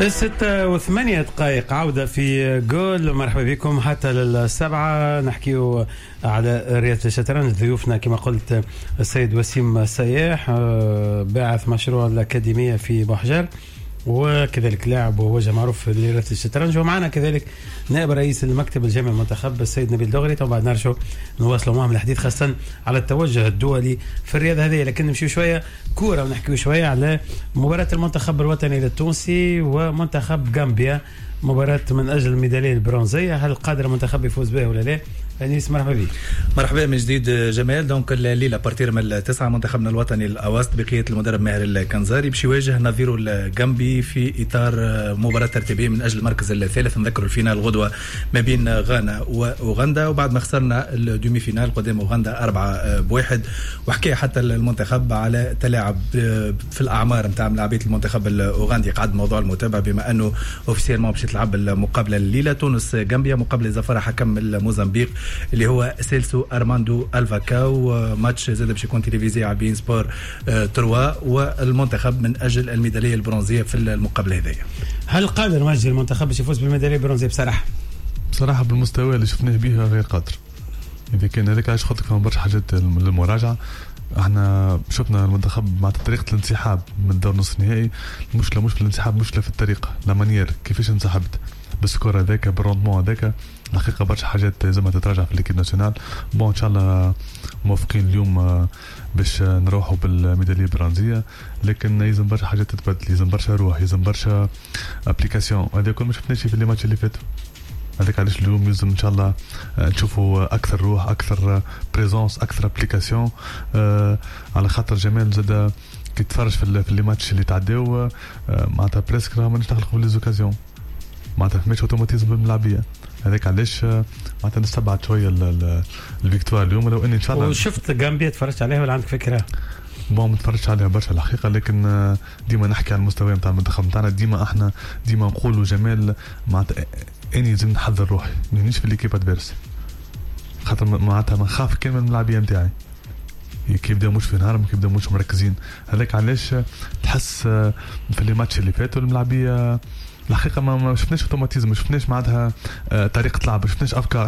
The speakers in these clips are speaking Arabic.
6:08 عودة في جول. مرحبا بكم حتى للسبعة. نحكيو على رياضة الشطرنج. ضيوفنا كما قلت السيد وسيم سياح، باعث مشروع الأكاديمية في بوحجر، وكذلك لاعب ووجه معروف لرياضة الشطرنج. ومعنا كذلك نائب رئيس المكتب الجامعي المنتخب السيد نبيل دغري. طبعا نرجع نواصلوا معهم الحديث خاصة على التوجه الدولي في الرياضة هذه، لكن نمشي شوية كورة ونحكي شوية على مباراة المنتخب الوطني التونسي ومنتخب غامبيا، مباراة من أجل الميدالية البرونزية. هل قادر المنتخب يفوز بها ولا لا؟ أنيس مرحبا بك. مرحبا من جديد جمال. دونك الليلة بارتير من 9 منتخبنا الوطني الأوسط بقيادة المدرب ماهر الكنزاري باش يواجه نظيره الغامبي في إطار مباراة ترتيبية من أجل المركز الثالث. نذكروا الفينال غدوة ما بين غانا وأوغندا، وبعد ما خسرنا الدومي فينال قدام أوغندا 4-1. وحكي حتى المنتخب على تلاعب في الأعمار نتاع لاعبية المنتخب الأوغندي. قعد موضوع المتابعة بما أنه أوفيسيالمون باش تلعب المقابلة الليلة تونس غامبيا مقابل زفارة حكم الموزمبيق اللي هو سيلسو أرماندو الفاكاو. ماتش زاد باش يكون تلفزيوني على بين سبور 3، والمنتخب من أجل الميدالية البرونزية في المقابلة هذه. هل قادر موجه المنتخب باش يفوز بالميدالية البرونزية؟ بصراحة بالمستوى اللي شفناه بها غير قادر. إذا كان هذاك علاش خاطر كان برشا حاجات للمراجعة. احنا شفنا المنتخب مع طريقة الانسحاب من الدور نصف النهائي. المشكلة مش في الانسحاب، مشكلة في الطريقة، لا مانيير كيفاش انسحبت بالسكور هذاك بالروندمون هذاك. الحقيقة برشا حاجات لازم تتراجع في الكيب ناسيونال. بون ان شاء الله موافقين اليوم باش نروحوا بالميدالية البرونزية، لكن يلزم برشا حاجات تتبدل، يلزم برشا روح، يلزم برشا ابليكاسيون. هذا كل ما شفناش في اللي ماتش اللي فاتوا. هذاك علاش اليوم يلزم ان شاء الله نشوفوا اكثر روح، اكثر بريزونس، اكثر ابليكاسيون. على خاطر جمال زاد كي تفرج في اللي ماتش اللي تعداو معناتها بريسك راه مانيش نخلقوا لي زوكازيون، معناتها فماش اوتوماتيزم بالملعبيه. هذاك علاش معناتها نستبعد شويه الفيكتوار اليوم. لو اني ان شاء الله وشفت غامبيا تفرجت عليها ولا عندك فكره؟ بون ما تفرجتش عليها برشا الحقيقه، لكن ديما نحكي على المستوى نتاع المنتخب نتاعنا. ديما نقولوا جمال معناتها اني لازم نحضر روحي مانيش في ليكيب ادفيرس، خاطر معناتها نخاف كلمه من الملاعبيه نتاعي كي يبداو مش في نهارهم، كي يبداو مش مركزين. هذاك علاش تحس في اللي ماتش اللي فاتوا الملاعبيه الحقيقه ما شفناش اوتوماتيزم، ما شفناش معناتها طريقه لعب، ما شفناش افكار.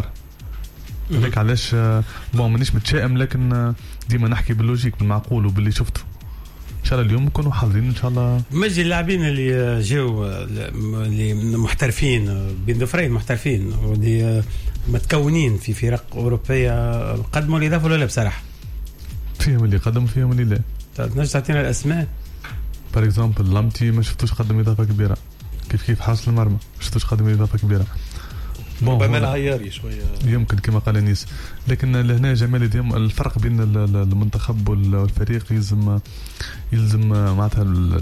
هذاك علاش بون مانيش متشائم، لكن ديما نحكي باللوجيك بالمعقول وباللي شفته. ان شاء الله اليوم نكونوا حاضرين ان شاء الله. مجي اللاعبين اللي جاوا اللي محترفين بين ضفرين محترفين واللي متكونين في فرق اوروبيه قدموا الاضافه ولا لا؟ بصراحه فيهم اللي قدموا فيهم اللي لا. تنجم تعطينا الاسماء؟ بار اكزامبل لامتي ما شفتوش قدم اضافه كبيره، كيف حارس المرمى ما شفتوش قدم اضافه كبيره. ربما العياري شويه يمكن كما قال انيس. لكن لهنا جمال الفرق بين المنتخب والفريق يلزم معناتها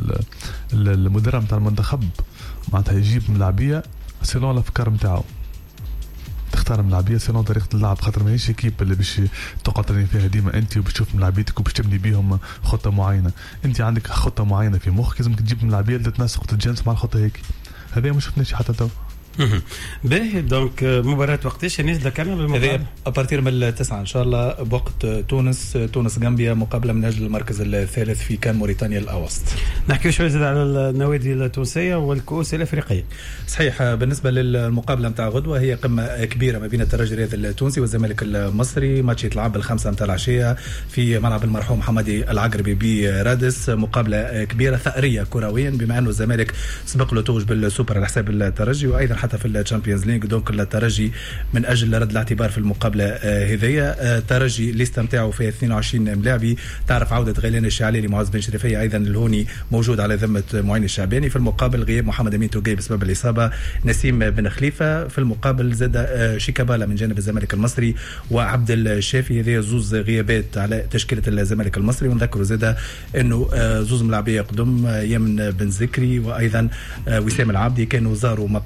المدرب نتاع المنتخب معناتها يجيب ملاعبيه سيلون الافكار نتاعو، تختار ملاعبيه سيلون طريقه اللعب، خاطر ماهيش كيب اللي باش تقعد ترين فيها ديما انت وباش تشوف ملاعبيتك وباش تبني بيهم خطه معينه. انت عندك خطه معينه في مخك، لازم تجيب ملاعبيه اللي تتناسق وتتجانس مع الخطه هيك. هذا ما شفناش حتى تو. باهي دونك مباراة وقتاش الناس ذكرنا بالمباراة؟ أبارتير من 9 إن شاء الله بوقت تونس غامبيا، مقابلة من أجل المركز الثالث في كان موريتانيا الأوسط. نحكي شوية زاد على النوادي التونسية والكؤوس الأفريقية. صحيح. بالنسبة للمقابلة متاع غدوة هي قمة كبيرة ما بين الترجي الرياضي التونسي والزمالك المصري. ماتش يتلعب 5 متاع العشية في ملعب المرحوم حمادي العقربي برادس. مقابلة كبيرة ثأرية كرويا بما أنه الزمالك سبق له توج بالسوبر على حساب الترجي، وأيضا حتى في الشامبيونز ليج. دونك الترجي من اجل رد الاعتبار في المقابله هذية. الترجي الليسته نتاعو فيها 22 ملاعبي. تعرف عوده غيلان الشعلالي، معز بن شريفيه، ايضا الهوني موجود على ذمه معين الشعباني. في المقابل غياب محمد امين توقي بسبب الاصابه، نسيم بن خليفه. في المقابل زاد شيكابالا من جانب الزمالك المصري وعبد الشافي. هذه زوز غيابات على تشكيله الزمالك المصري. ونذكروا زاد انه زوز ملاعبيه قدم يمن بن زكري وايضا وسام العابدي كانوا زاروا مقر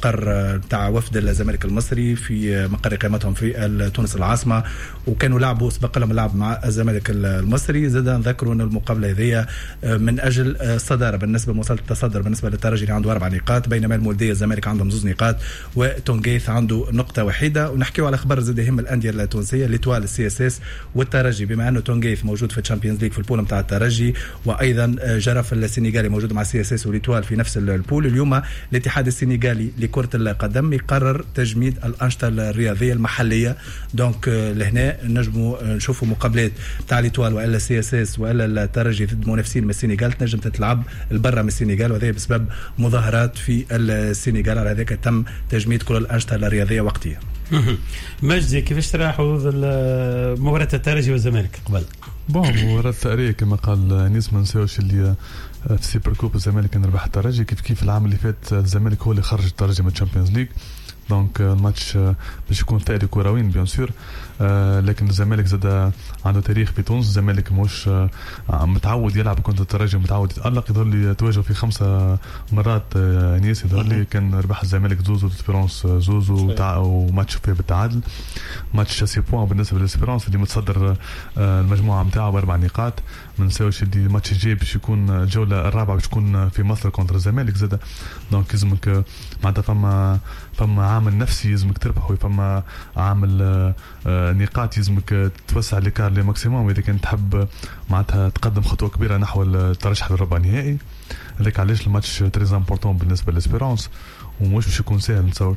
تاع وفد الزمالك المصري في مقر اقامتهم في تونس العاصمه، وكانوا لعبوا سبق لهم اللعب مع الزمالك المصري. زاد نذكروا ان المقابله هذه من اجل الصداره بالنسبه لمواصله التصدر بالنسبه للترجي اللي عنده 4 نقاط، بينما المولوديه الزمالك عندهم 2 نقاط وتونغيث عنده نقطه وحيده. ونحكيوا على خبر زاد يهم الانديه التونسيه، ليتوال، السي اس اس والترجي، بما انه تونغيث موجود في الشامبيونز ليج في البول نتاع الترجي، وايضا جرف السنغالي موجود مع السي اس اس وليتوال في نفس البول. اليوم الاتحاد السنغالي لكره القدم يقرر تجميد الانشطه الرياضيه المحليه، دونك لهنا نجموا نشوفوا مقابلات تاع ليتوال والا السي اس اس والا الترجي ضد منافسين من السنغال تنجم تتلعب البرة من السنغال، وهذا بسبب مظاهرات في السنغال. على ذلك تم تجميد كل الانشطه الرياضيه وقتيا. مجدي، كيفاش ترى حظوظ مباراة الترجي والزمالك قبل؟ مباراة ثأرية كما قال نيس، ما نساوش اللي في سوبر كوب الزمالك كان ربح الترجي، كيف العام اللي فات الزمالك هو اللي خرج الترجي من الشامبيونز ليج. دونك الماتش باش يكون ثأري كرويين بيان سور، لكن الزمالك زاد عنده تاريخ في تونس. الزمالك مش متعود يلعب كنت الترجي متعود يتألق، يظهر لي تواجه في 5 مرات نيس، يظهر لي كان ربح الزمالك زوزو سبيرونس زوزو وماتش فيه بالتعادل. ماتش 6 بوان بالنسبه للسبيرونس اللي متصدر المجموعه نتاعو ب4 نقاط. ما نساوش اللي الماتش الجاي باش يكون الجوله الرابعه باش تكون في مصر كونتر الزمالك زاد، دونك لازمك معناتها فما عامل نفسي لازمك تربح، وفما عامل نقاط لازمك توسع ليكار لي ماكسيموم اذا كنت تحب معناتها تقدم خطوه كبيره نحو الترشح للربع النهائي. هذاك علاش الماتش تري امبورطون بالنسبه للسبيرونس ومش باش يكون سهل نتصور.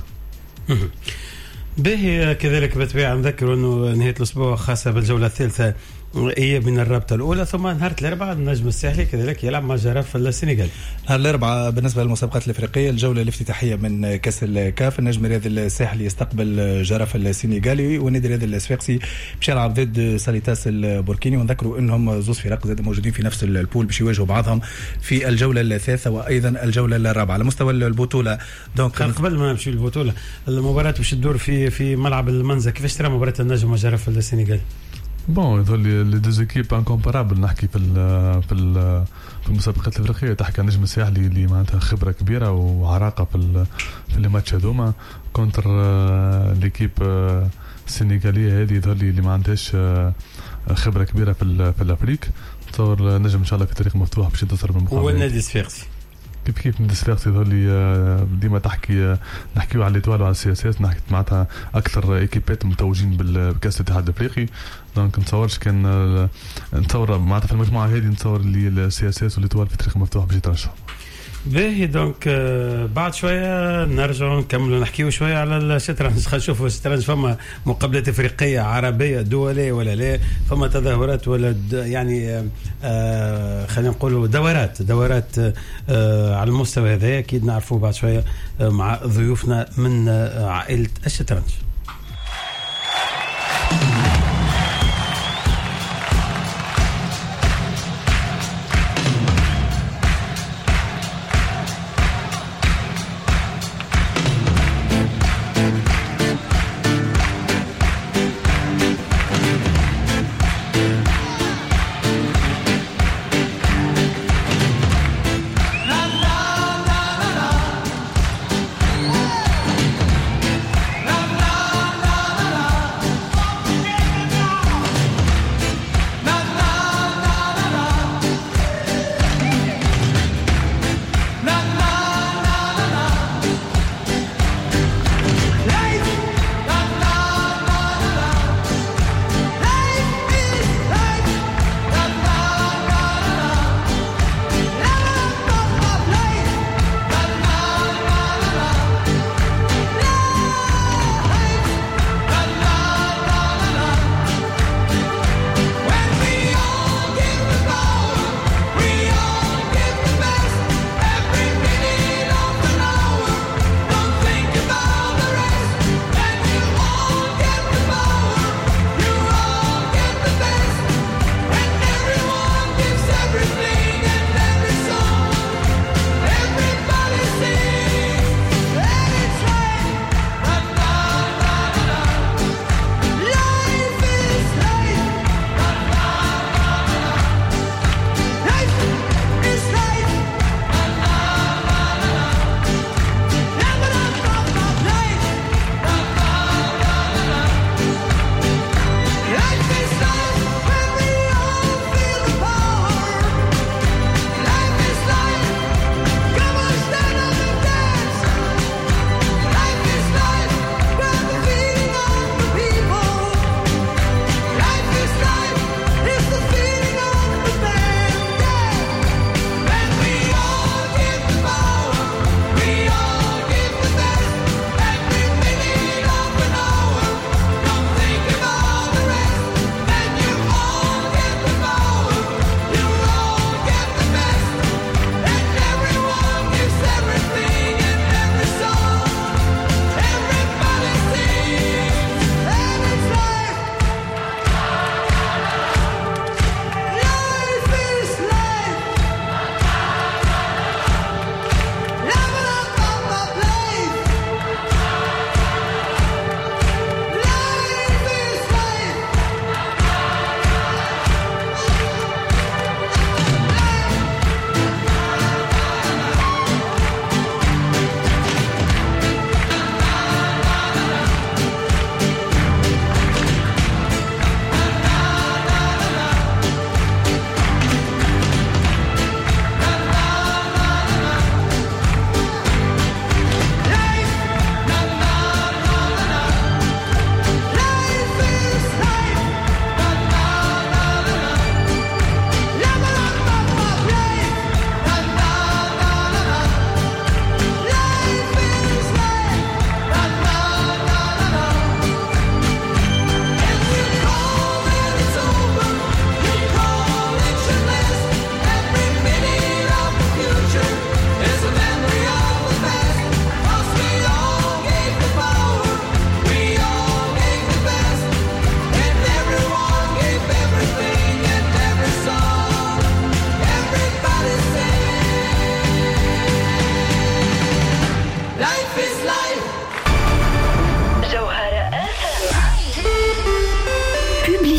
باهي كذلك بالطبيعه نذكر انه نهايه الاسبوع خاصه بالجوله الثالثه هي من الرابطه الاولى، ثم نهار الاربعاء النجم الساحلي كذلك يلعب مع جراف السنغال. نهار الاربعاء بالنسبه للمسابقات الافريقيه الجوله الافتتاحيه من كاس الكاف، النجم الرياضي الساحلي يستقبل جراف السنغالي، والنادي الرياضي الصفاقسي باش يلعب ضد ساليتاس البوركيني. ونذكروا انهم زوز فرق زاد موجودين في نفس البول باش يواجهوا بعضهم في الجوله الثالثه وايضا الجوله الرابعه. على مستوى البطوله دونك قبل ما نمشي للبطوله، المباراه باش تدور في ملعب المنزه، كيفاش ترى مباراه النجم وجراف السنغال؟ يظهر لي لي دوز ايكيب انكومبارابل. نحكي في المسابقات الافريقيه تحكي عن نجم الساحلي اللي معناتها خبره كبيره وعراقه في لي ماتش هذوما كونتر ليكيب السنغاليه هذه. يظهر لي اللي ما عندهاش خبره كبيره في الافريق. تصور نجم ان شاء الله في طريق مفتوح باش ينتصر بالمقابله. والنادي الصفاقسي كيف نادي الصفاقسي يظهر لي ديما نحكيو على ليتوال وعلى السي اس اس، نحكي معناتها اكثر ايكيبات متوجين بكاس الاتحاد الافريقي. دونك نتصورش كان نتصور معناتها في المجموعه هذه نتصور اللي السي اس اس وليتوال في طريق مفتوح باش يترشحوا. باهي دونك بعد شويه نرجعوا نكملوا نحكيوا شويه على الشطرنج. خلينا نشوفوا الشطرنج فما مقابلات افريقيه عربيه دوليه ولا لا، فما تظاهرات ولا يعني خلينا نقولوا دورات على المستوى هذا اكيد نعرفوه بعد شويه مع ضيوفنا من عائله الشطرنج.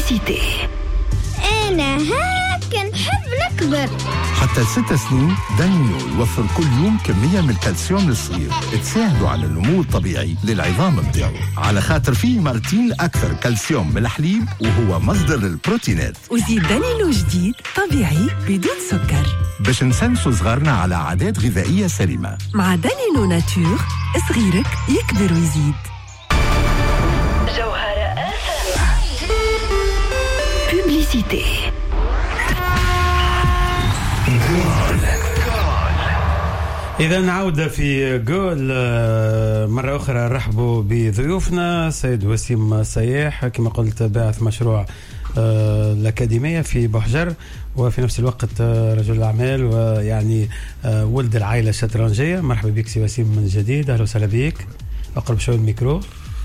بوبليسيتي. أنا هاك نحب نكبر. حتى 6 سنين دانيو يوفر كل يوم كمية من الكالسيوم للصغير تساعده على النمو الطبيعي للعظام متاعه، على خاطر فيه مرتين أكثر كالسيوم من الحليب وهو مصدر للبروتينات. وزيد دانيلو جديد طبيعي بدون سكر باش نسنسوا صغارنا على عادات غذائية سليمة. مع دانيلو ناتور صغيرك يكبر ويزيد. جوهرة بوبليسيتي. إذا نعود في جول مرة أخرى. نرحبوا بضيوفنا سيد وسيم سياح كما قلت باعث مشروع الأكاديمية في بحجر، وفي نفس الوقت رجل أعمال ويعني ولد العائلة الشطرنجية. مرحبا بك سي وسيم من جديد، أهلا وسهلا بك. أقرب شوي الميكرو.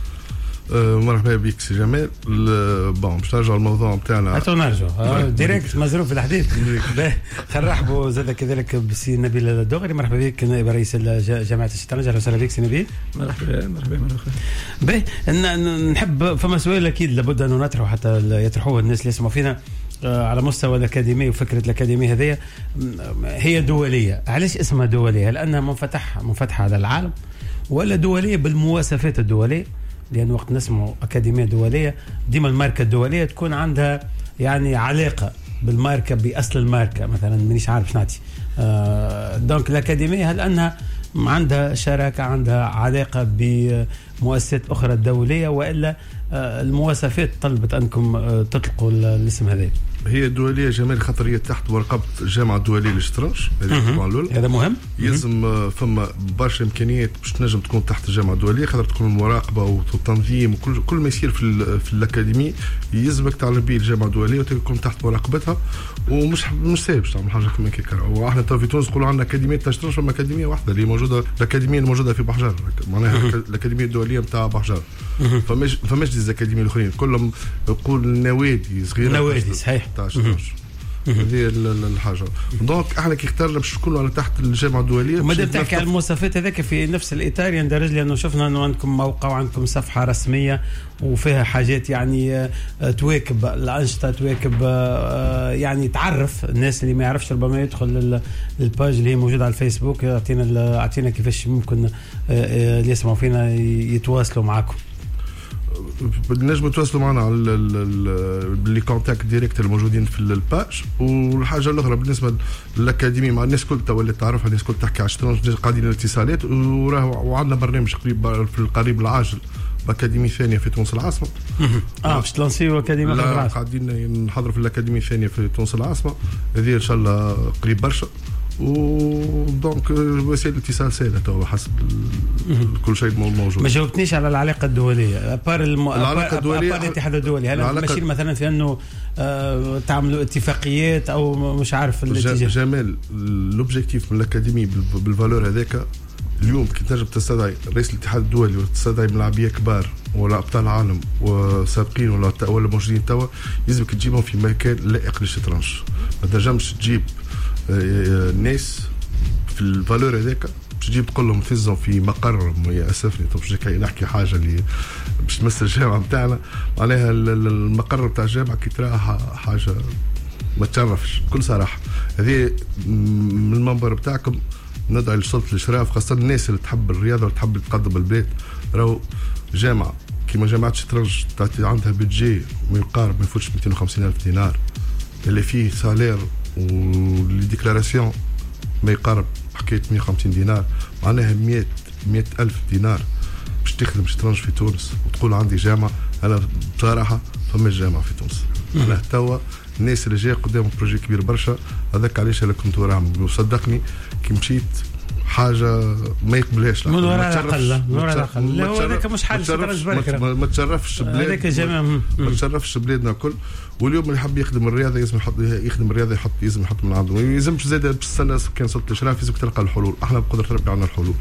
مرحبا بك سي جمال. بون باش نرجعوا الموضوع نتاعنا. هاتوا نرجعوا ديريكت مزروف في الحديث. خلينا نرحبوا زاد كذلك بسي نبيل الدغري. مرحبا بك نائب رئيس جامعة الشطرنج. اهلا وسهلا بك سي نبيل. مرحبا. باهي نحب فما سؤال اكيد لابد ان نطرحه حتى يطرحوه الناس اللي يسمعوا فينا على مستوى الأكاديمية. وفكرة الأكاديمية هذه هي دولية. علاش اسمها دولية؟ لأنها منفتحة على العالم، ولا دولية بالمواصفات الدولية؟ لأن وقت نسمع أكاديمية دولية ديما الماركة الدولية تكون عندها يعني علاقة بالماركة، بأصل الماركة مثلا. مانيش عارف نعطي دونك الأكاديمية هل أنها عندها شراكة، عندها علاقة بمؤسسات أخرى دولية، وإلا المواصفات طلبت أنكم تطلقوا الاسم هذا؟ هي دولية جمال خاطر هي تحت ورقبة الجامعة الدولية للشطرنج. هذا مهم. يلزم فما برشا إمكانيات باش تنجم تكون تحت الجامعة الدولية، خاطر تكون المراقبة والتنظيم وكل ما يصير في الأكاديمية يلزمك تعلم به الجامعة الدولية وتكون تحت مراقبتها، ومش سهل باش تعمل حاجة كما كيكا. وإحنا في تونس نقولوا عندنا أكاديمية تاع الشطرنج، فما أكاديمية واحدة اللي موجودة، الأكاديمية الموجودة في بحجر، معناها الأكاديمية الدولية نتاع بحجر. فماش دي الأكاديمية الأخرين كلهم نقول نوادي صغيرة. نوادي صحيح. هذه الحاجه. دونك احنا كي اخترنا باش نكونوا على تحت الجامعه الدوليه. وماذا تحكي على المواصفات هذاك في نفس الاطار يندرج، لانه شفنا انه عندكم موقع وعندكم صفحه رسميه وفيها حاجات يعني تواكب الانشطه، تواكب يعني تعرف الناس اللي ما يعرفش ربما يدخل الباج اللي هي موجوده على الفيسبوك. اعطينا كيفاش ممكن اللي يسمعوا فينا يتواصلوا معكم. نجم تواصلوا معنا على اللي كونتاكت ديريكت الموجودين في الباج. والحاجه الاخرى بالنسبه للاكاديميه مع الناس كل تولي تعرفها، الناس كل تحكي على الشطرنج، قاعدين الاتصالات وعندنا برنامج في القريب العاجل بأكاديمية ثانية في تونس العاصمة. باش تلانسيو أكاديمية في العاصمة. قاعدين نحضر في الأكاديمية الثانية في تونس العاصمة، هذه إن شاء الله قريب برشا. ودونك وسائل الاتصال سهلة تو حسب كل شيء موجود. ما جاوبتنيش على العلاقة الدولية. العلاقة الدولية الاتحاد الدولي هل ماشيين مثلا في أنه تعملوا اتفاقيات أو مش عارف الاتجاه؟ جمال الأوبجيكتيف من الأكاديمية بالفالور هذاك اليوم كي تنجم تستدعي رئيس الاتحاد الدولي وتستدعي ملاعبية كبار ولا أبطال العالم وسابقين ولا موجودين توا، يلزمك تجيبهم في مكان لائق للشطرنج. ما تنجمش تجيب الناس في الفالور هذاك باش تجيب تقول لهم فزهم في مقر يأسفني. طب باش نحكي حاجه اللي باش تمثل الجامعه نتاعنا، معناها المقر نتاع الجامعه كي تراها حاجه ما تشرفش بكل صراحه. هذه من المنبر بتاعكم ندعي لسلطه الاشراف، خاصه الناس اللي تحب الرياضه وتحب تقدم البلاد. راهو جامعه كيما جامعه الشطرنج تعطي عندها بيدجي ما يقارب ما يفوتش 250,000 دينار، اللي فيه سالير والديكلاراسيون ما يقارب حكايه 150 دينار، معناها 100,000 دينار باش تخدم شطرنج في تونس وتقول عندي جامعه. انا بصراحه فما جامعه في تونس. انا توا الناس اللي جايه قدام بروجي كبير برشا، هذاك علاش انا كنت وراهم. وصدقني كي مشيت حاجه ما يقبلهاش من وراء الاقل هو هذاك مش حال شطرنج برك ما تشرفش بلادنا، ما تشرفش بلادنا الكل. واليوم اللي يحب يخدم الرياضه يلزم يخدم الرياضه لازم يحط من عنده، ما يلزمش زاد بالسنه كان سلطه الاشراف لازم تلقى الحلول. احنا بقدره ربي عندنا الحلول.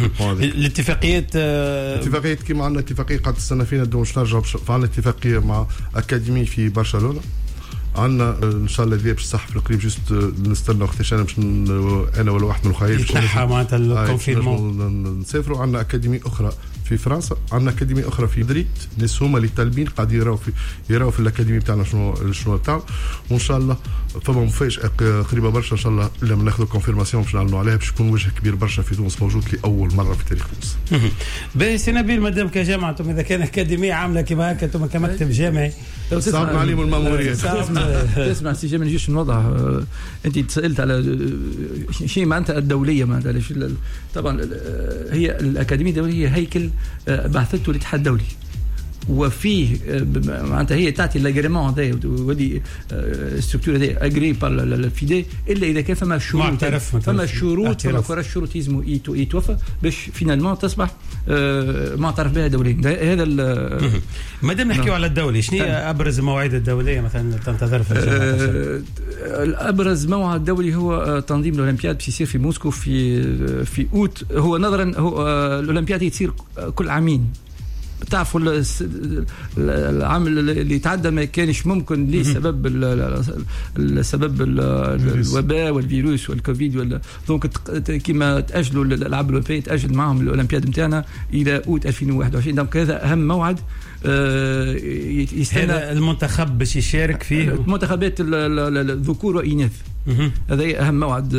الاتفاقيات كيما عندنا اتفاقيه قعدت السنه فينا باش نرجعوا، فعندنا اتفاقيه مع اكاديميه في برشلونه عندنا ان شاء الله ذي باش صح في القريب جست نستنى وقتاش انا باش انا ولا واحد من الخايف يتنحى معناتها الكونفينمون. نسافروا. عندنا اكاديمي اخرى في فرنسا، عندنا اكاديمي اخرى في مدريد، الناس هما اللي طالبين قاعد يراو في الاكاديمي تاعنا شنو تاع، وان شاء الله فما مفاجاه قريبه برشا ان شاء الله لما ناخذ كونفيرماسيون باش نعلنوا عليها، باش يكون وجه كبير برشا في تونس موجود لاول مره في تاريخ تونس. باهي سي نبيل، مادام كجامعه اذا كان اكاديميه عامله كما هكا انتم كمكتب جامعي صعب نعلموا الماموريه. تسمع سي جميل جيش نوضح. انت تسالت على شيء معناتها الدوليه، معناتها طبعا هي الاكاديميه الدوليه هي هيكل بعثته الاتحاد الدولي، وفيه معناتها هي تعطي الاجريمون هذا ودي ستركتور هذا اجري بار الفيدي الا اذا كان فما شروط، فما شروط الشروط لازم يتوفى باش فينالمون تصبح معترف بها دوليا. هذا مادام نحكيو على الدولي، شنو هي ابرز المواعيد الدوليه مثلا تنتظر في الجامعه؟ الابرز موعد دولي هو تنظيم الاولمبياد باش يصير في موسكو في اوت. هو نظرا هو الاولمبياد تصير كل عامين، تعرفوا العام اللي تعدى ما كانش ممكن لسبب السبب الوباء والفيروس والكوفيد دونك كما تاجلوا الالعاب الاولمبيه تاجل معهم الاولمبياد نتاعنا الى اوت 2021. دونك هذا اهم موعد يستنى. هذا المنتخب باش يشارك فيه منتخبات الذكور والاناث، هذا اهم موعد.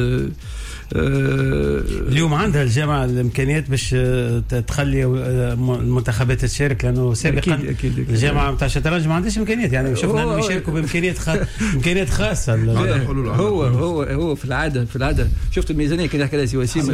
اليوم عندها الجامعة الإمكانيات باش تخلي المنتخبات تشارك، لأنه سابقا الجامعة متاع الشطرنج ما عندهاش إمكانيات، يعني شفنا يشاركوا بإمكانيات إمكانيات خاصة. هو في العادة شفت الميزانية كان يحكي لها سي وسيم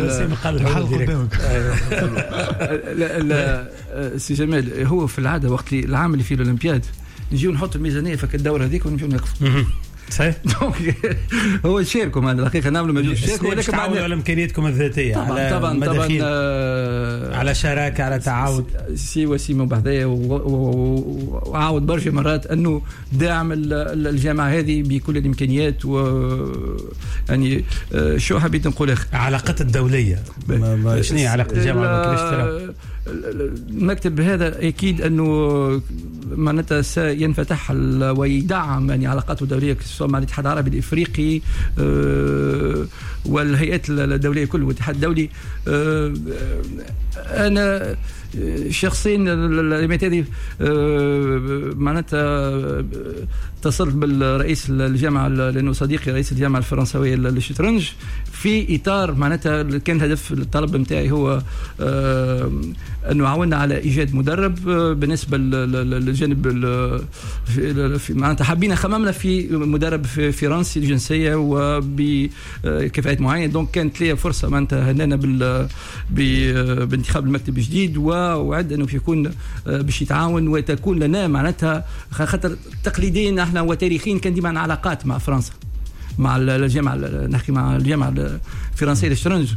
سي جمال. هو في العادة وقت العام اللي فيه الأولمبياد نجيو نحط الميزانية فك الدورة هذيك ونمشيو نقفوا. صحيح. هو شاركوا معنا الحقيقه نعملوا مجهود شاركوا، ولكن تعاونوا على امكانياتكم الذاتيه، طبعا على شراكه، على تعاون. سي وسيم بعدها وعاود برشا مرات انه داعم الجامعه هذه بكل الامكانيات. يعني شو حبيت نقول علاقات الدوليه، شنو هي علاقه الجامعه بالاشتراك؟ المكتب هذا اكيد انه معناتها سينفتح ويدعم يعني علاقاته الدوليه سواء مع الاتحاد العربي الافريقي والهيئات الدوليه كل والاتحاد الدولي. انا شخصيا الايامات هذه معناتها اتصلت بالرئيس الجامعه لانه صديقي رئيس الجامعه الفرنسويه للشطرنج في اطار معناتها كان هدف الطلب نتاعي هو انه عاوننا على ايجاد مدرب بالنسبه للجانب معناتها حابين خممنا في مدرب فرنسي الجنسيه وبكفاءات معينه. دونك كانت لي فرصه معناتها هنانا بانتخاب المكتب الجديد ووعد انه يكون باش يتعاون وتكون لنا معناتها خاطر تقليديا احنا وتاريخيا كان ديما علاقات مع فرنسا مع الجامعه نحكي مع الجامعه الفرنسيه للشطرنج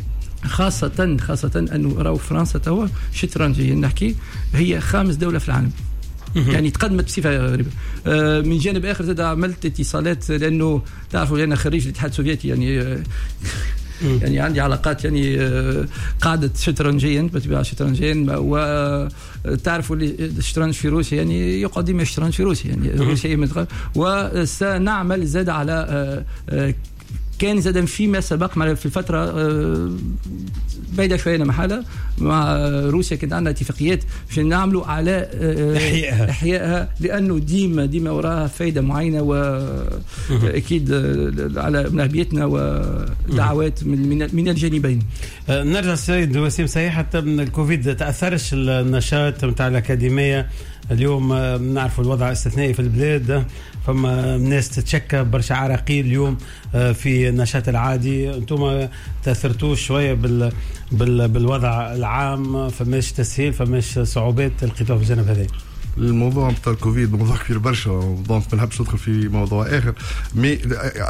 خاصه انه راهو فرنسا توا شطرنجيا نحكي هي خامس دوله في العالم. يعني تقدمت بصفه غريبه. من جانب اخر زاد عملت اتصالات لانه تعرفوا انا خريج الاتحاد السوفيتي يعني عندي علاقات يعني قاعدة شطرنجيا بتبيع شطرنجيا وتعرفوا الشطرنج في روسيا يعني يقعد ديما الشطرنج في روسيا يعني روسيا وسنعمل زاد على كان زاد فيما سبق في الفترة بعيدة شوية محالة مع روسيا كانت عندنا اتفاقيات باش نعملوا على إحيائها لأنه ديما وراها فايدة معينة وأكيد على منهبيتنا ودعوات من الجانبين. نرجع السيد وسيم صحيح حتى من الكوفيد تأثرش النشاط متاع الأكاديمية اليوم؟ نعرفوا الوضع استثنائي في البلاد، فما ناس تتشكى برشا عراقيل اليوم في النشاط العادي. انتم تاثرتوش شويه بالوضع العام؟ فماش تسهيل، فماش صعوبات لقيتوها في الجانب هذا؟ الموضوع بتاع الكوفيد موضوع كبير برشا، دونك ما نحبش ندخل في موضوع اخر، مي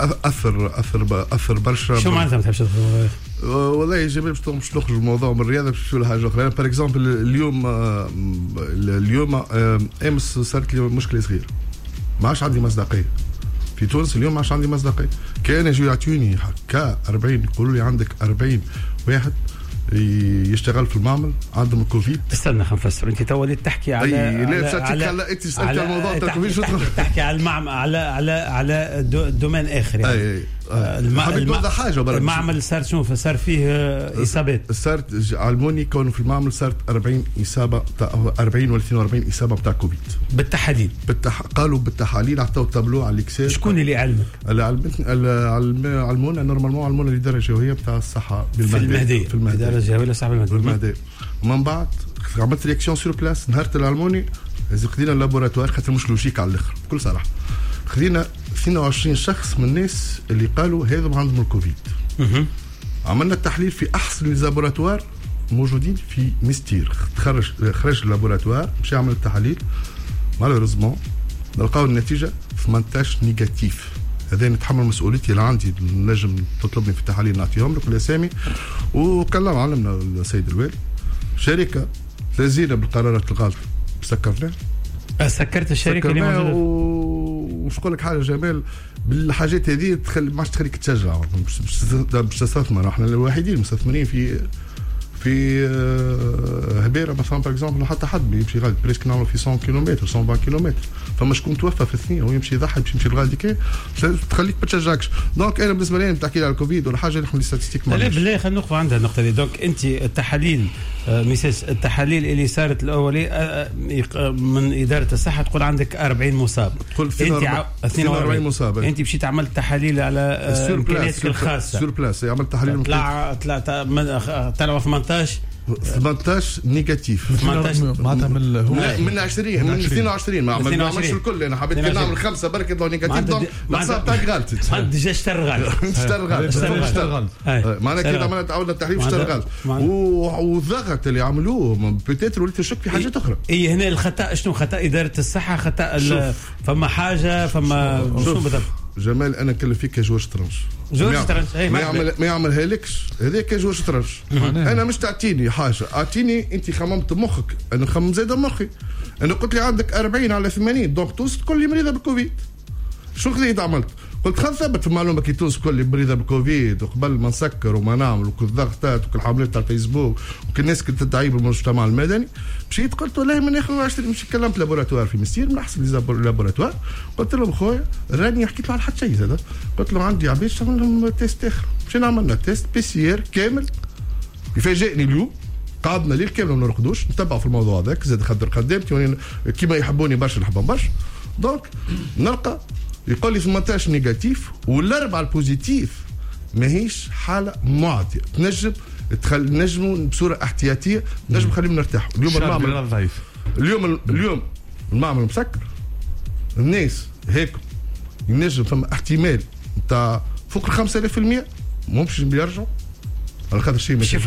اثر برشا. شو معناتها ما تحبش تدخل في موضوع اخر؟ والله يا جماعه باش نخرج من الموضوع من الرياضه باش نمشيو لحاجه اخرى. بار اكزومبل اليوم امس صارت لي مشكله صغيره، ما عادش عندي مصداقيه في تونس اليوم، ما عادش عندي مصداقيه. كان يجوا يعطوني هكا 40 يقولوا لي عندك 40 واحد يشتغل في المعمل عندهم الكوفيد. استنى خلينا نفسر. انت تو وليت تحكي على انت سالت الموضوع تحكي على المعمل على دومين اخر يعني. حبيت نوضح حاجه برا. المعمل صار شنو صار فيه اصابات؟ صارت علموني كانوا في المعمل صارت 40 اصابه 40 ولا 42 اصابه بتاع كوفيد بالتحاليل. قالوا بالتحاليل عطاو تابلو على الاكسل. شكون اللي علمك؟ علمونا نورمالمون علمونا الاداره الجويه بتاع الصحه في المهديه. الاداره الجويه لصاحب المهديه. ومن بعد عملت رياكسيون سور بلاس نهار العلموني. خدينا اللابوراتوار خاطر مش لوجيك على الاخر بكل صراحه. خدينا 22 شخص من الناس اللي قالوا هذا عندهم الكوفيد. عملنا التحليل في احسن اللابوراتوار موجودين في مستير. خرج اللابوراتوار مشى يعمل التحاليل. مالوريزمون نلقاو النتيجه 18 نيجاتيف. هذا نتحمل مسؤوليتي اللي عندي. نجم تطلبني في التحاليل نعطيهم لك الاسامي. وكلام علمنا السيد الوالي شركه لازينا بالقرارات الغلط سكرنا. سكرت الشركه اللي موجوده. وش نقول لك حاجه جمال بالحاجات هذه تخلي ما تخليك تشجع باش تستثمر. احنا الوحيدين المستثمرين في هبيره مثلا باغ اكزومبل. حتى حد بيمشي غادي بريسك نعمل في 100 كيلومتر 120 كيلومتر. فما شكون توفى في الثنيه ويمشي يضحي باش يمشي لغادي كي تخليك ما تشجعكش. دونك انا بالنسبه لي تحكي لي على الكوفيد ولا حاجه نحن ستاتستيك. لا بالله خلينا نوقف عند النقطه دي. دونك انت التحاليل التحاليل اللي صارت الاولي من اداره الصحه تقول عندك 40 مصاب. انت 42 مصاب. انت مشيت عملت تحاليل على امكانياتك الخاصه سور بلاس. عملت تحاليل طلعوا 18 نيجاتيف. 18 معناتها من 20 من 22 ما عملش الكل. انا حبيت نعمل 5 برك يطلعوا نيجاتيف. دونك الحساب تاعك غلط. ديجا اشتغل معناها كده عملنا عاودنا التحليل اشتغل. والضغط اللي عملوه بيتيتر وليت تشك في حاجات اخرى. اي هنا الخطا شنو؟ خطا اداره الصحه. خطا فما حاجه فما شنو بالضبط؟ جمال انا نكلم فيك كجوج شطرنج. ما يعملها لكش هذاك كجوج شطرنج. انا مش تعطيني حاجه. اعطيني انت خممت مخك. انا خمم زاد مخي. انا قلت لي عندك 40 على 80 دونك تونس تقول لي مريضه بالكوفيد. شو خذيت عملت؟ قلت خل ثبت المعلومه كي تونس كل مريضه بالكوفيد. وقبل ما نسكر وما نعمل وكل ضغطات وكل حملات تاع الفيسبوك وكل الناس كنت تدعي بالمجتمع المدني. مشيت قلت والله من اخر 20 مش كلمت لابوراتوار في مستير من احسن لابوراتوار. قلت لهم خويا راني حكيت له على حتى شيء هذا. قلت له عندي عبيد شغل لهم تيست اخر. مشينا عملنا تيست PCR كامل. يفاجئني اليوم قعدنا ليل كامل ما نرقدوش نتبع في الموضوع هذاك. زاد خدر قدامتي كيما يحبوني برشا نحبهم برشا. دونك نلقى يقول لي 18 نيجاتيف والاربعه البوزيتيف ماهيش حاله معديه. نجموا بصوره احتياطيه نجم نخليهم نرتاحوا. اليوم المعمل ضعيف. اليوم المعمل مسكر. الناس هيك ينجم فما احتمال نتاع فوق 5000% مش بيرجعوا على خاطر شيء مش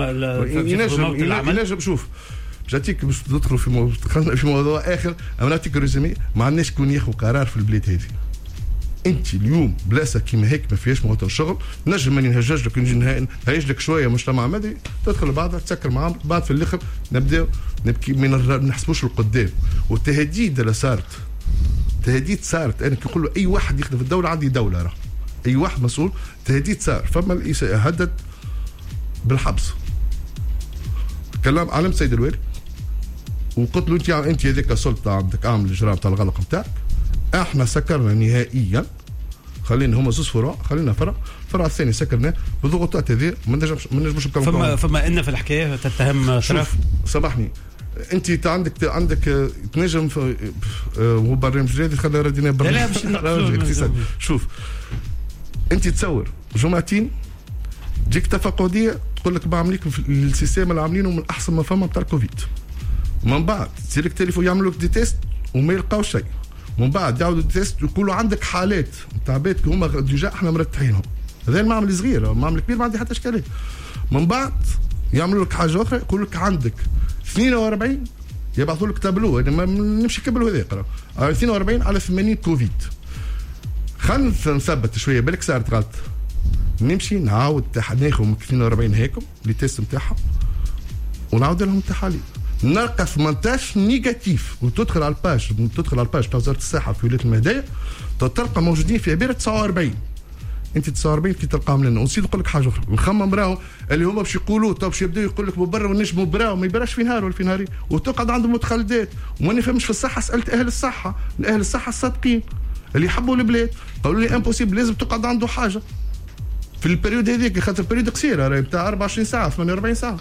ينجم. شوف جاتيك باش ندخلوا في موضوع اخر. انا نعطيك ريزومي. ما عندناش كون ياخذ قرار في البلاد هذه. انت اليوم بلاصه كيما هيك ما فيهاش مواطن شغل. نجم ماني نهجج لك نجي نهيج لك شويه مجتمع مدني تدخل بعضها تسكر معاهم. بعد في الاخر نبداو نبكي ما نحسبوش القدام. والتهديد اللي صارت تهديد صارت. انا كي نقول له اي واحد يخدم في الدوله عندي دوله راه اي واحد مسؤول. تهديد صار. فما الرئيس هدد بالحبس. كلام علم سيد الوالي وقلت له انت هذيك سلطه عندك اعمل الاجراء تاع الغلق نتاعك. احنا سكرنا نهائيا. خلينا هما زوج فروع. خلينا فرع الثاني سكرناه بضغوطات هذه ما نجمش فما ان في الحكايه تتهم شرف. سامحني انت عندك تنجم هو برنامج جديد خلينا ردينا برنامج. شوف انت تصور جمعتين تجيك تفقديه تقول لك بعمل لك السيستم اللي عاملينه من احسن ما فما بتاع الكوفيد. من بعد تصير لك تليفون يعملوا لك دي تيست وما يلقاو شيء. من بعد يعاودوا تيست يقولوا عندك حالات تاع بيت هما ديجا احنا مرتاحينهم. هذا المعمل صغير. المعمل كبير ما عندي حتى اشكاليه. من بعد يعملوا لك حاجه اخرى يقول لك عندك 42 يبعثوا لك تابلو. انا ما نمشي كبلو هذا يقرا 42 على 80 كوفيد. خلينا نثبت شويه بالك صارت غلط. نمشي نعاود ناخذ 42 هيكم لي تيست نتاعهم ونعاود لهم التحاليل. نلقى 18 نيجاتيف. وتدخل على الباج تاع وزاره الصحه في ولايه المهديه تلقى موجودين في عباره 49. انت 49 كي تلقاهم لنا. ونسيت نقول لك حاجه اخرى، نخمم راهو اللي هما باش يقولوا تو باش يبداو يقول لك مبرر ونجموا براو ما يبراش في نهار ولا في نهارين، وتقعد عندهم متخلدات وما نفهمش في الصحه. سالت اهل الصحه، اهل الصحه الصادقين اللي يحبوا البلاد قالوا لي امبوسيبل، لازم تقعد عنده حاجه في البريود هذيك، خاطر البريود قصيره راهي بتاع 24 ساعه 48 ساعه.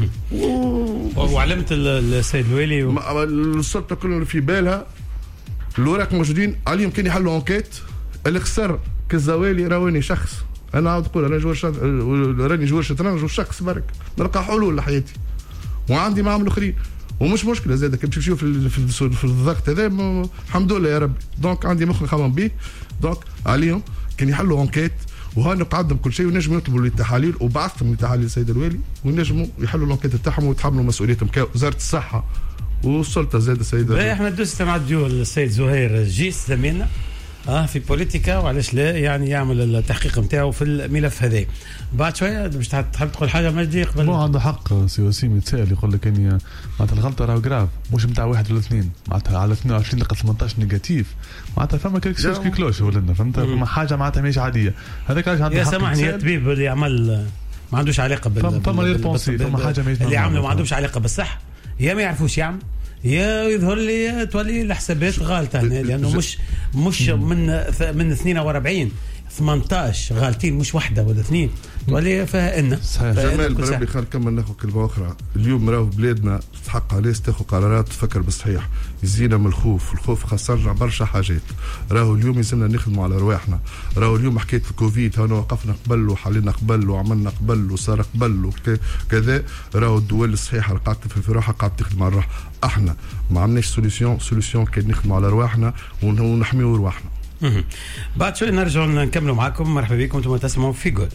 وعلمت السيد الوالي السلطه كلهم في بالها الوراق موجودين عليهم، كان يحلوا انكيت. اللي خسر كالزوالي راوني شخص، انا عاود نقول انا راني جوار شطرنج وشخص برك نلقى حلول لحياتي وعندي معامل اخرين ومش مشكله زاد كي تمشيو في الضغط هذا الحمد لله يا ربي. دونك عندي مخ نخمم به، دونك عليهم كان يحلوا انكيت وهاني قعدهم كل شيء ونجموا يطلبوا لي التحاليل وبعثتهم لتحاليل السيد الوالي ونجموا يحلوا الانكيت تاعهم ويتحملوا مسؤوليتهم كوزاره الصحه والسلطه زاد السيد الوالي. احنا دوست نعديو السيد زهير جيس زميلنا في بوليتيكا، وعلاش لا يعني يعمل التحقيق نتاعو في الملف هذا. بعد شويه باش تحب تقول حاجه مجدي قبل. هو عنده حق سي وسيم يتسائل يقول لك اني معناتها الغلطه راهو جراف مش نتاع واحد ولا اثنين، معناتها على 22 لقى 18 نيجاتيف، معناتها فما كيكسوس كي كلوش ولدنا فهمت، فما حاجه معناتها ماهيش عاديه. هذاك علاش عنده يا حق. سامحني يا طبيب اللي عمل ما عندوش علاقه فما ريسبونسي، فما حاجه اللي عملوا ما عندهمش علاقه بالصح، يا ما يعرفوش يعمل، يا يظهر لي تولي الحسابات غالطه هنا، لانه مش من 42 18 غالطين، مش واحده ولا اثنين، تولي فيها ان جمال بربي. خلينا نكمل ناخذ كلمه اخرى. اليوم راهو بلادنا تحق عليه تاخذ قرارات تفكر بالصحيح، يزينا من الخوف خسرنا برشا حاجات. راهو اليوم يلزمنا نخدموا على رواحنا. راهو اليوم حكايه الكوفيد هنا وقفنا قبل وحلينا قبل وعملنا قبل وصار قبل وكذا. راهو الدول الصحيحه اللي قاعده في روحها قاعده تخدم على الروح. احنا ما عملناش سوليسيون كان نخدموا على رواحنا ونحميوا رواحنا. بعد شوي نرجع نكملوا معكم. مرحبا بكم، انتم تسمعوا في جول.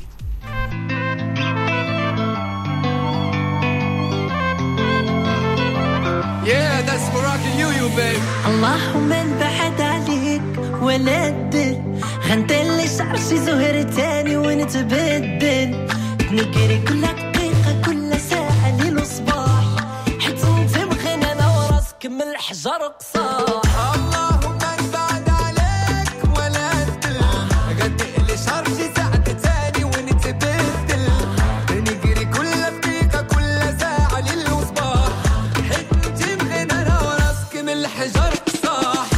اللهم بعد عليك ولا الدل غنتلي شعرشي زهر تاني ونتبدل نجري كل دقيقة كل ساعة ليل وصباح حيت انت مغنى انا وراسك من الحجر قصاح. اللهم بعد عليك ولا الدل غنتلي شعرشي ساعة تاني ونتبدل نجري كل دقيقة كل ساعة ليل وصباح حيت انت مغنى انا وراسك من الحجر قصاح.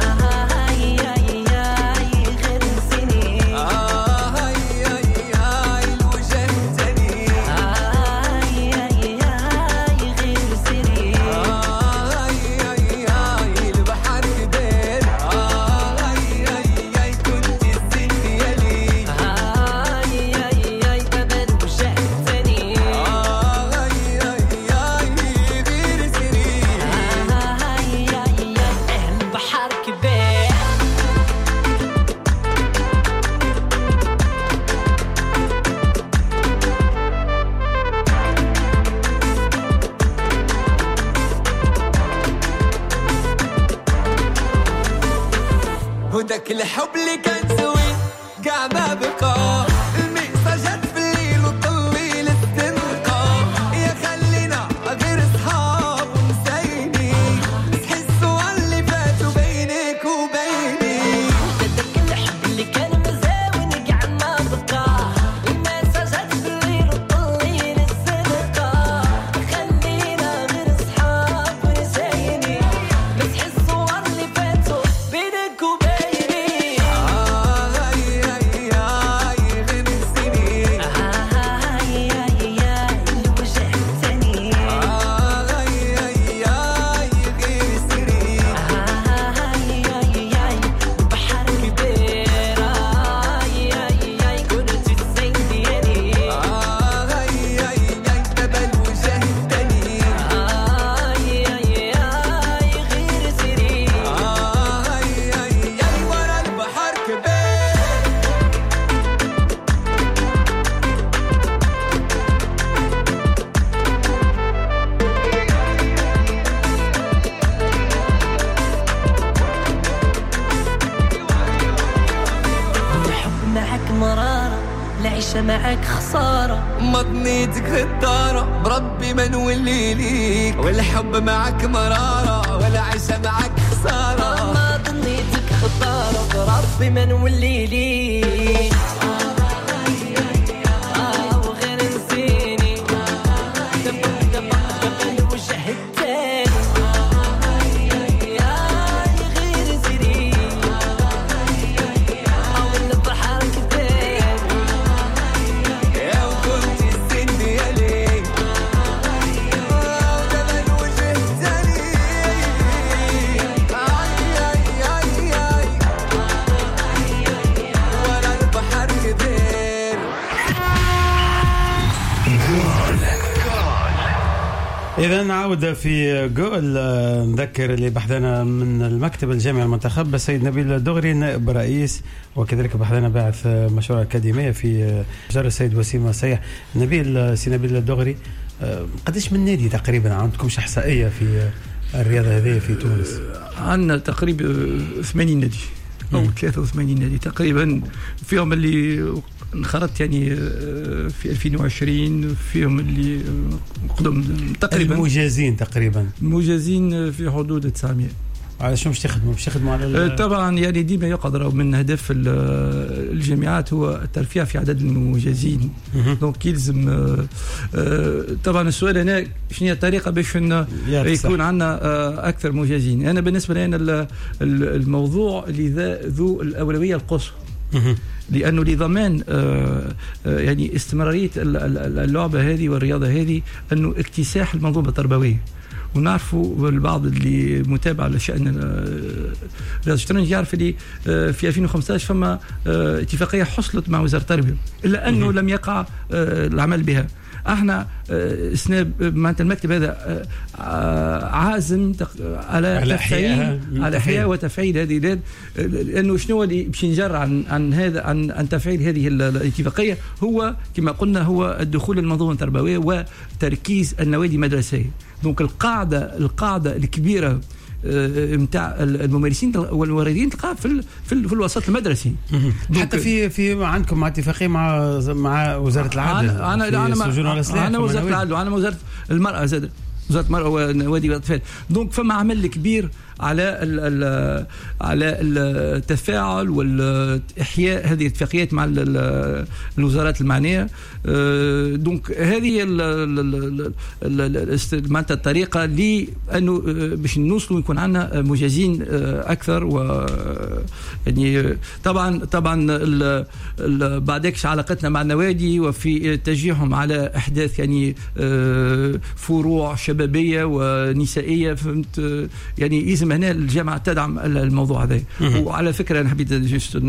وداك الحب اللي كان زوين قاع ما بقى الميساجات في الليل وطلي للزنقة يا خلينا غير صحاب ونسيني نحسوا اللي فاتوا بينك وبيني. وداك الحب اللي كان مزاون قاع ما بقى الميساجات في الليل وطلي للزنقة خلينا غير صحاب ونسيني نحسوا اللي فاتوا بينك وبيني. معك خسارة مضنيتك غدارة بربي ما نولي ليك والحب معك مرارة ولا عيشة معك خسارة ما ضنيتك غدارة بربي ما نولي ليك. إذا نعود في جول. نذكر اللي بحثنا من المكتب الجامعي المنتخب السيد نبيل الدغري نائب رئيس، وكذلك بحثنا باعث مشروع أكاديمية في جار السيد وسيم سيح. سي نبيل الدغري، قديش من نادي تقريبا عندكمش إحصائية في الرياضة هذه في تونس؟ عندنا تقريبا 80 نادي أو 83 نادي تقريبا، فيهم اللي انخرطت يعني في 2020، فيهم اللي قدم تقريبا مجازين في حدود 900. على شو مش تخدموا على طبعا يعني ديما يقدروا من هدف الجامعات هو الترفيع في عدد المجازين. دونك يلزم طبعا السؤال هنا شنو هي الطريقه باش يكون عندنا اكثر مجازين. انا بالنسبه لي الموضوع اللي ذو الاولويه القصوى، لأنه لضمان يعني استمرارية اللعبة هذه والرياضة هذه أنه اكتساح المنظومة التربوية. ونعرفوا البعض اللي متابع لشأن رياضة الشطرنج يعرف اللي في 2015 فما اتفاقية حصلت مع وزارة التربية، إلا أنه لم يقع العمل بها. احنا السنة معناتها المكتب هذا عازم على احياء وتفعيل هذه، لانه شنو اللي باش نجر عن هذا عن تفعيل هذه الاتفاقيه هو كما قلنا هو الدخول للمنظومه التربويه وتركيز النوادي المدرسيه. دونك القاعده الكبيره متاع الممارسين والوالدين تلقاه في الوسط المدرسي. حتى في عندكم مع اتفاقيه مع وزاره العدل. انا وزاره العدل وانا وزاره المراه زاد وزاره المراه ونوادي الاطفال. دونك فما عمل كبير على التفاعل والاحياء هذه الاتفاقيات مع الوزارات المعنيه. دونك هذه معناتها الطريقه لانه باش نوصلوا يكون عندنا مجازين اكثر. و يعني طبعا بعدكش علاقتنا مع النوادي وفي تشجيعهم على احداث يعني فروع شبابيه ونسائيه، فهمت يعني لازم هنا الجامعة تدعم الموضوع هذا. وعلى فكرة أنا حبيت جست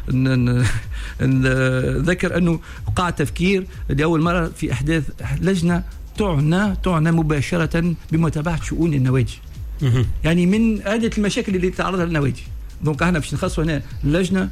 نذكر أنه وقع تفكير لأول مرة في إحداث لجنة تعنى مباشرة بمتابعة شؤون النوادي، يعني من عدة المشاكل اللي تعرضها للنوادي. دونك احنا باش نخصوا هنا لجنه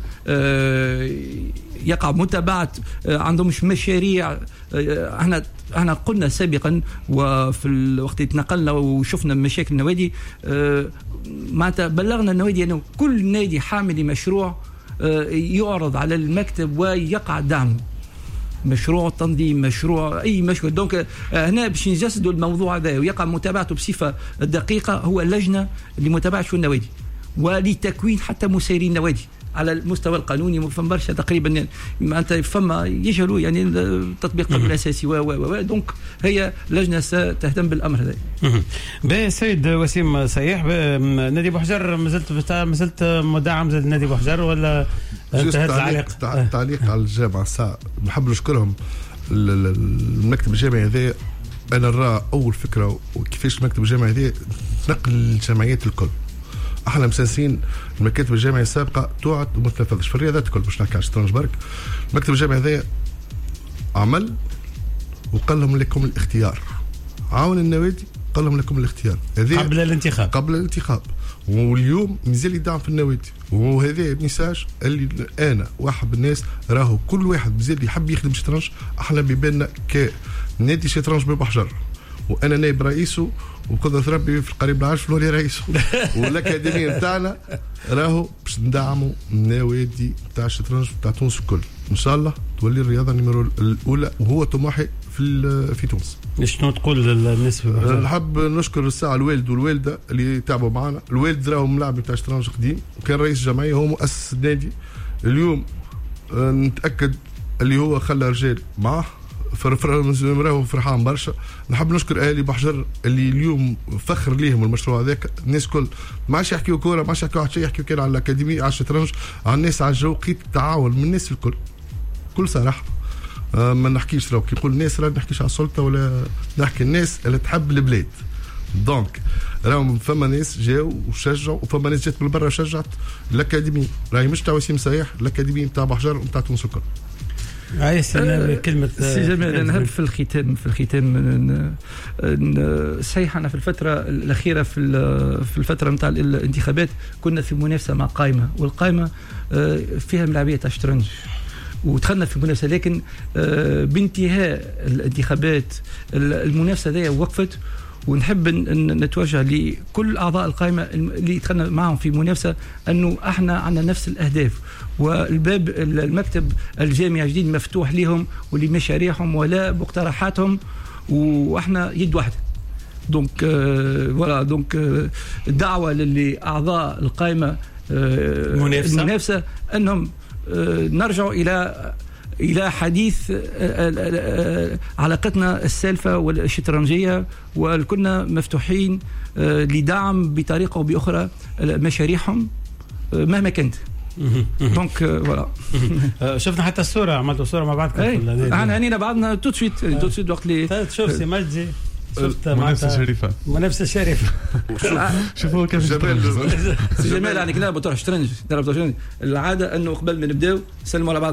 يقع متابعه عندهم مش مشاريع. احنا قلنا سابقا وفي الوقت اللي تنقلنا وشفنا مشاكل النوادي معناتها بلغنا النوادي انه كل نادي حامل مشروع يعرض على المكتب ويقع دعمه، مشروع تنظيم، مشروع اي مشروع. دونك هنا باش نجسدوا الموضوع هذا ويقع متابعته بصفه دقيقه هو اللجنه لمتابعه شؤون النوادي ولتكوين حتى مسيرين النوادي على المستوى القانوني. فما برشا تقريبا معناتها فما يجهلوا يعني التطبيق القانون الاساسي دونك هي لجنه ستهتم بالامر هذا. سيد وسيم سيح، نادي بوحجر مازلت مدعم زاد نادي بوحجر ولا انتهت العلاقه؟ تعليق على الجامعه الساعه نحب نشكرهم المكتب الجامعي هذا. انا نرى اول فكره وكيفاش المكتب الجامعي هذا نقل الجمعيات الكل. احنا مسانسين المكاتب الجامعيه السابقه توعد وما تنفذش في الرياضات الكل، باش نحكي على الشطرنج برك. المكتب الجامعي هذا عمل وقال لهم لكم الاختيار، عاون النوادي قال لهم لكم الاختيار قبل الانتخاب واليوم مازال يدعم في النوادي. وهذا ميساج اللي انا واحد من الناس راهو كل واحد مازال يحب يخدم شطرنج. احنا بيباننا كنادي شطرنج ببحجر وانا نائب رئيسه وقدرة ربي في القريب العاشر فلوري رئيسه والاكاديميه نتاعنا راهو باش ندعموا النوادي نتاع الشطرنج نتاع تونس الكل. ان شاء الله تولي الرياضه النمرو الاولى وهو طموحي في تونس. شنو تقول للناس؟ نحب نشكر الساعه الوالد والوالده اللي تعبوا معنا. الوالد راهو ملاعب نتاع الشطرنج قديم وكان رئيس الجمعيه، هو مؤسس النادي. اليوم نتاكد اللي هو خلى رجال معاه راهو فرحان برشا. نحب نشكر اهالي بحجر اللي اليوم فخر ليهم المشروع هذاك. الناس كل ما عادش يحكيوا كوره، ما عادش يحكيوا حتى شيء، يحكيوا كان على الاكاديميه، على الشطرنج، على الناس، على الجو، قيت التعاون من الناس الكل كل صراحه. ما نحكيش لو كي نقول الناس راه نحكيش على السلطه ولا نحكي الناس اللي تحب البلاد. دونك راهم فما ناس جاوا وشجعوا وفما ناس جات من برا وشجعت الاكاديميه. راهي مش تاع وسيم سياح، الاكاديميه نتاع بحجر ونتاع تونس الكل. كلمة سي جمال. أنا نحب في الختام صحيح أنا في الفترة الأخيرة في الفترة متاع الانتخابات كنا في منافسة مع قائمة، والقائمة فيها ملعبية تاع شطرنج ودخلنا في منافسة، لكن بانتهاء الانتخابات المنافسة ذي وقفت. ونحب نتوجه لكل أعضاء القائمة اللي دخلنا معهم في منافسة أنه احنا عندنا نفس الأهداف، والباب المكتب الجامعي الجديد مفتوح لهم ولمشاريعهم ولا مقترحاتهم، واحنا يد واحدة. دونك فوالا دونك الدعوة لأعضاء القائمة المنافسة أنهم نرجعوا إلى حديث علاقتنا السالفة والشطرنجية، وكنا مفتوحين لدعم بطريقة أو بأخرى مشاريعهم مهما كانت. دونك فوالا شفنا حتى الصورة، عملتوا صورة مع بعض. احنا هنينا بعضنا تو سويت وقت اللي شوف سي مجدي منافسة شريفة شوفوا كيف جمال يعني كنا بتروح شطرنج العادة أنه قبل ما نبداو نسلموا على بعض،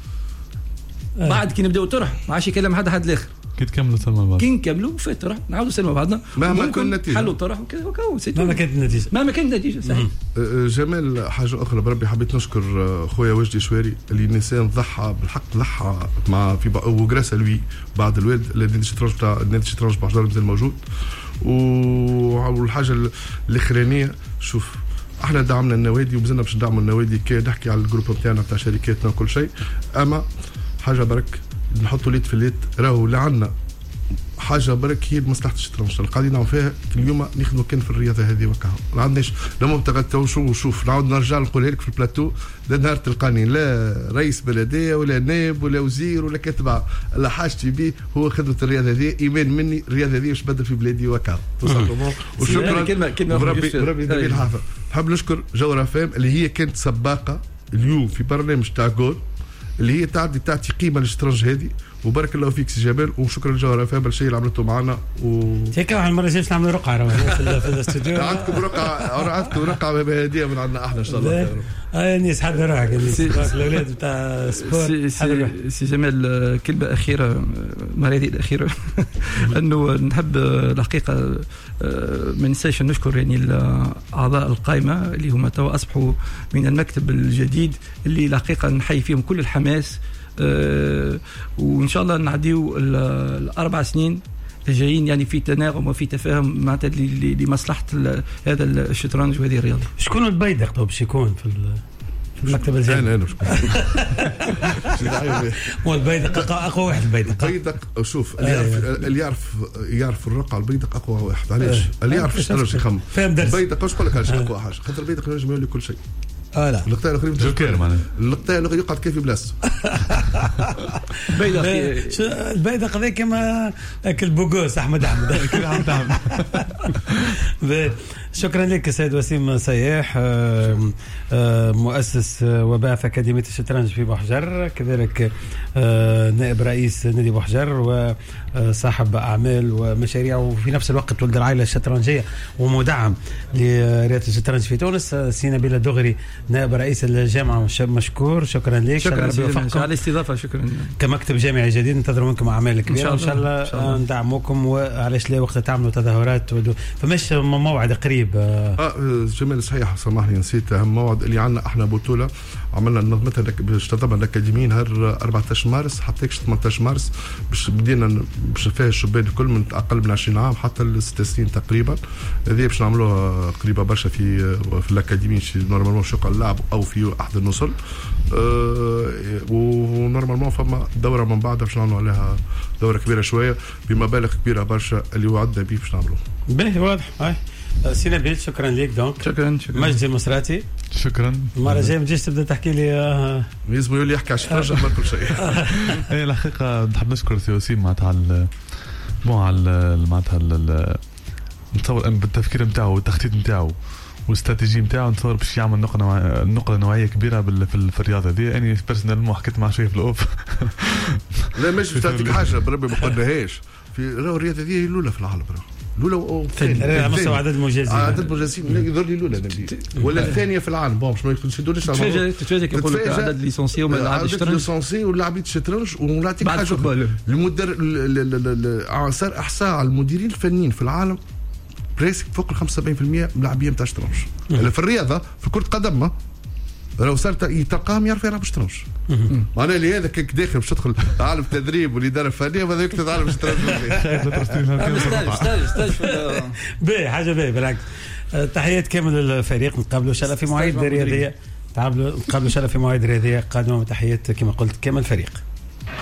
بعد كي نبداو طرح ما عادش يكلم حد الاخر، كي تكملوا سلموا على بعض، كي نكملوا في طرح نعاودوا نسلموا بعضنا مهما كان النتيجه، حلوا طرح مهما كانت النتيجه صحيح. جمال حاجه اخرى بربي حبيت نشكر خويا وجدي شواري اللي الانسان ضحى بالحق، ضحى مع في وجراس لوي بعد الوالد النادي الشطرنج تاع النادي الشطرنج بحجر مازال موجود. والحاجه الاخرانيه شوف احنا دعمنا النوادي ومازلنا باش ندعموا النوادي كي نحكي على الجروب نتاعنا تاع شركاتنا وكل شيء، اما حاجه برك نحطوا ليد في اليد راهو اللي عندنا حاجه برك هي مصلحه الشطرنج اللي قاعدين نعملوا فيها اليوم، نخدموا كان في الرياضه هذه وكا ما عندناش لما تغطوا شوف نعاود نرجع نقولها لك في البلاتو لا نهار تلقاني لا رئيس بلديه ولا نائب ولا وزير ولا كاتب، لا حاجتي به هو خدمه الرياضه هذه، ايمان مني الرياضه هذه باش بدل في بلادي وكا. وشكرا كلمه بربي يدير الحافه. نحب نشكر جوهره فام اللي هي كانت سباقه اليوم في برنامج تاع جول اللي هي تعطي قيمه للشطرنج هذه، وبارك الله فيك سي جمال، وشكرا لجوهره فهم الشيء اللي عملته معنا. هيك واحد المره جايش نعملوا رقعه في الاستوديو. عندكم رقعه هديه من عندنا احنا ان شاء الله. نيس حد راحك الاولاد بتاع سبور. سي جمال كلمه اخيره مريضي الاخيره انه نحب الحقيقه ما ننساش نشكر يعني اعضاء القائمه اللي هم توا اصبحوا من المكتب الجديد اللي الحقيقه نحيي فيهم كل الحماس، وإن شاء الله نعديو الأربع سنين الجايين يعني في تناغم وفي تفاهم معناتها لمصلحة هذا الشطرنج وهذه الرياضة. شكون البيدق طب باش يكون في المكتب الجاي؟ أنا هو البيدق أقوى واحد. البيدق شوف اللي يعرف الرقعة، البيدق أقوى واحد. علاش؟ اللي يعرف الشطرنج يخمم. البيدق واش نقول لك علاش أقوى حاجة؟ خاطر البيدق ينجم يولي كل شيء. لا اللقطه الاخرين جوكر معناها اللقطه الاخرين يقعد كيف بلاصته. البيدق هذا كما اكل بوغوس احمد شكرا لك سيد وسيم صياح، مؤسس وباعث أكاديمية الشطرنج في بوحجر، كذلك نائب رئيس نادي بوحجر وصاحب أعمال ومشاريع، وفي نفس الوقت ولد العائلة الشطرنجية ومدعم لرياضة الشطرنج في تونس. سي نبيل دغري نائب رئيس الجامعة مشكور، شكرا لك. شكرا على الاستضافة. شكرا. كمكتب جامعي جديد ننتظر منكم أعمال كبيرة إن شاء الله ندعمكم، وعلاش لا وقت تعملوا تظاهرات فمش موعد قريب. جمال صحيح سامحني نسيت اهم موعد اللي عندنا احنا بطوله عملنا نظمتها باش تنظم الاكاديميين نهار 14 مارس حتى 18 مارس باش بدينا باش فيها الشباب الكل من اقل من 20 عام حتى ل 6 سنين تقريبا. هذه باش نعملوها قريبه برشا في الاكاديمي نورمالمون شق اللعب او في احد النصل، ونورمالمون فما دوره من بعد باش نعملوا عليها دوره كبيره شويه بمبالغ كبيره برشا اللي وعدنا به باش نعملوه. باهي واضح. سي نبيل شكرا لك. دونك شكرا مجدي المصراتي شكرا. المره الجايه ما تجيش تبدا تحكي لي لازم يولي يحكي على الشطرنج قبل كل شيء. اي الحقيقه نحب نشكر سي وسيم معناتها على معناتها نتصور ان بالتفكير نتاعو والتخطيط نتاعو والاستراتيجيه نتاعو نتصور باش يعمل نقله نوعيه كبيره في الرياضه هذه. يعني بيرسونيل حكيت مع شويه في الاوف لا مش تعطيك حاجه بربي ما قلناهاش في الرياضه هذه الاولى في العالم. الاولى على مستوى عدد المجازين عدد المجازين يظهر لي الاولى ولا الثانيه في العالم بون باش ما يشدونيش تتفاجئ يقول لك عدد ليسونسي وما لاعب الشطرنج ليسونسي ولاعبين الشطرنج ونعطيك حاجه المدرب صار احصاء على المديرين الفنيين في العالم بريسك فوق ال 75% ملاعبين تاع الشطرنج في الرياضه في كره قدم لو صارت يتلقاهم يعرف يلعب شطرنج معناها لهذا كيك داخل باش تدخل عالم التدريب والاداره الفنيه وهذا يكتب عالم الشطرنج باهي حاجه باهي بالعكس تحيات كامل الفريق نقابلوا ان شاء الله في مواعيد رياضيه نقابلوا ان شاء الله في مواعيد رياضيه قادمه. تحيات كما قلت كامل الفريق.